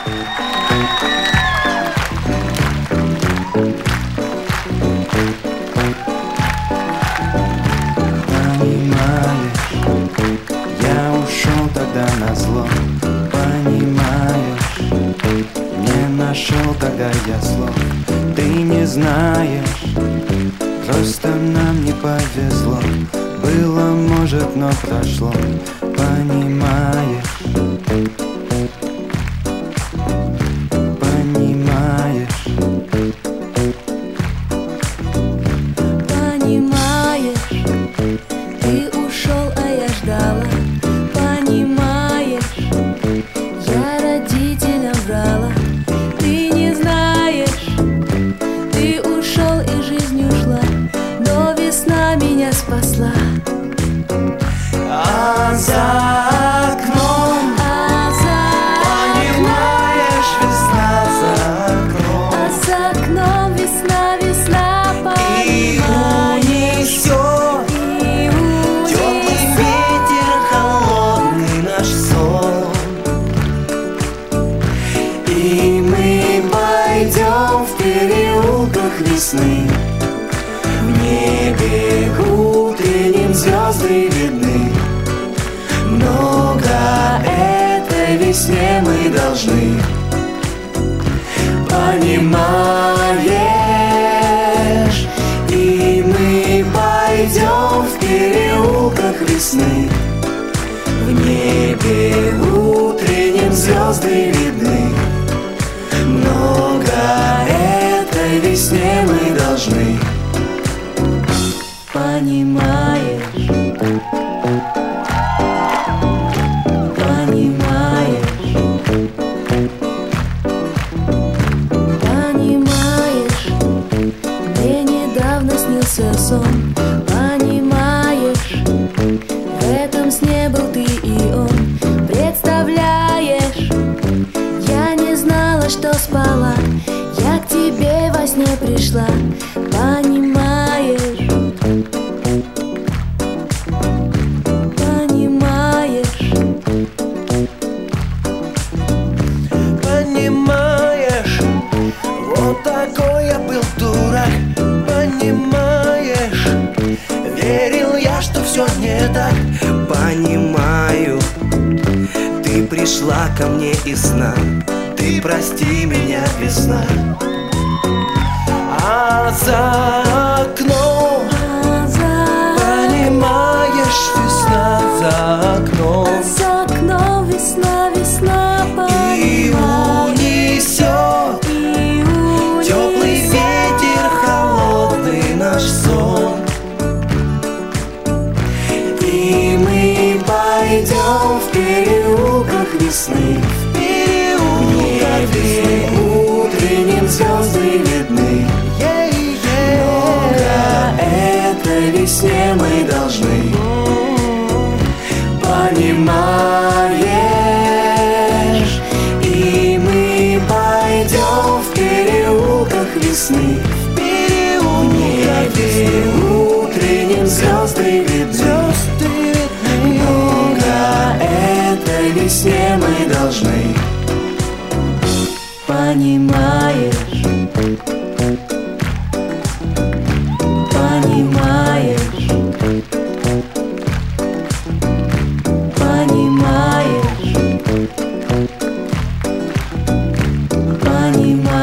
Я ушел тогда назло, понимаешь, не нашел тогда я слов. Ты не знаешь, просто нам не повезло. Было, может, но прошло, понимаешь, понимаешь. Понимаешь, ты ушел, а я ждала. Понимаешь, я родителям врала. Ты не знаешь, ты ушел и жизнь ушла, но весна меня спасла. А за окном, понимаешь, весна за окном. А за окном весна, весна, И унесет теплый ветер холодный наш сон. И мы пойдем в переулках весны. В небе утренним звезды видны. Много этой весне мы должны. Понимаешь? И мы пойдем в переулках весны. В небе утренним звезды видны. Много этой весне мы должны. понимаешь, понимаешь, понимаешь, мне недавно снился сон, понимаешь, в этом сне был ты и он, представляешь, я не знала, что спала, я к тебе во сне пришла, понимаешь. Понимаешь, вот такой я был дурак. Понимаешь, верил я, что все не так. Понимаю, ты пришла ко мне из сна. Ты прости меня, весна. А за окном, понимаешь, весна за окном. За окном весна, весна, И унесет теплый ветер холодный наш сон. И мы пойдем в переулках весны. В небе утренним звезды видны. Много этой весне мы должны. Понимаешь, и мы пойдем в переулках весны. В небе утренним звезды видны. Много этой весне мы должны. понимаешь, понимаешь, понимаешь, понимаешь.